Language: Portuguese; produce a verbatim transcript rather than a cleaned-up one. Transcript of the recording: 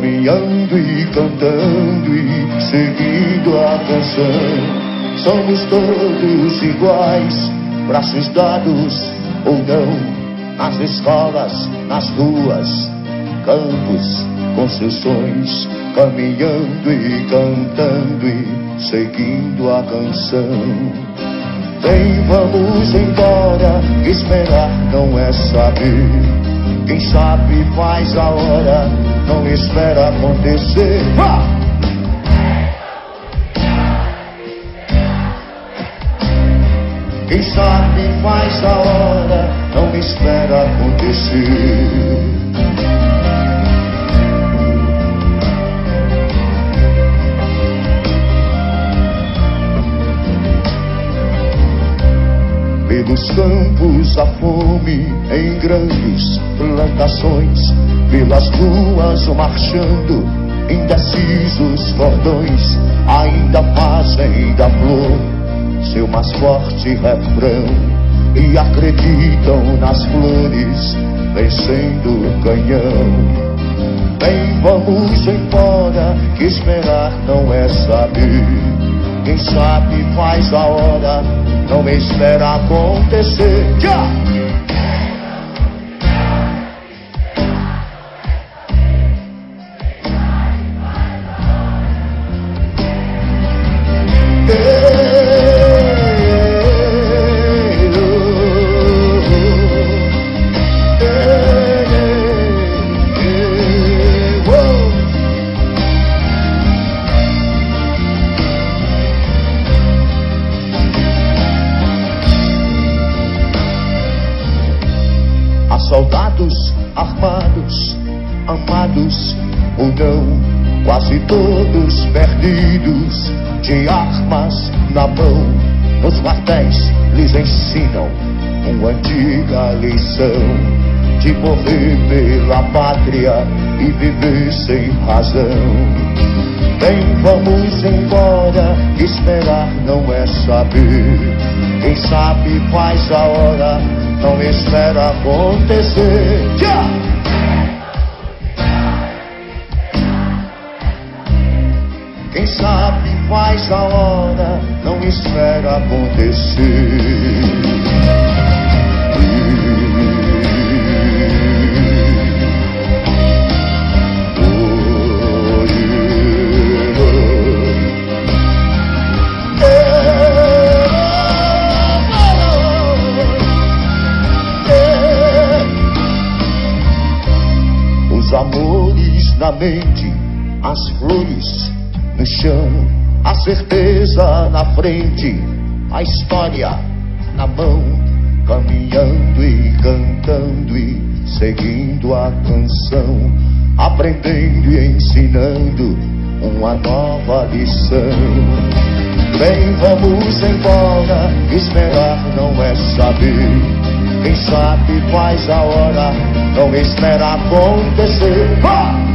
caminhando e cantando e seguindo a canção. Somos todos iguais, braços dados ou não, nas escolas, nas ruas, campos, construções, caminhando e cantando e seguindo a canção. Vem, vamos embora, esperar não é saber. Quem sabe faz a hora, não espera acontecer. Ah! Quem sabe faz a hora, não espera acontecer. Pelos campos a fome em grandes plantações, pelas ruas marchando, indecisos cordões, ainda fazem da flor seu mais forte refrão e acreditam nas flores vencendo o canhão. Bem, vamos embora, que esperar não é saber. Quem sabe faz a hora, não espera acontecer. Yeah! Soldados armados, amados ou não, quase todos perdidos, de armas na mão. Nos quartéis lhes ensinam uma antiga lição de morrer pela pátria e viver sem razão. Bem, vamos embora, esperar não é saber. Quem sabe faz a hora, não espera acontecer. Yeah! Quem sabe faz a hora, não espera acontecer. Os amores na mente, as flores no chão, a certeza na frente, a história na mão, caminhando e cantando e seguindo a canção, aprendendo e ensinando uma nova lição. Bem, vamos embora, esperar não é saber. Quem sabe faz a hora, não espera acontecer. Ah!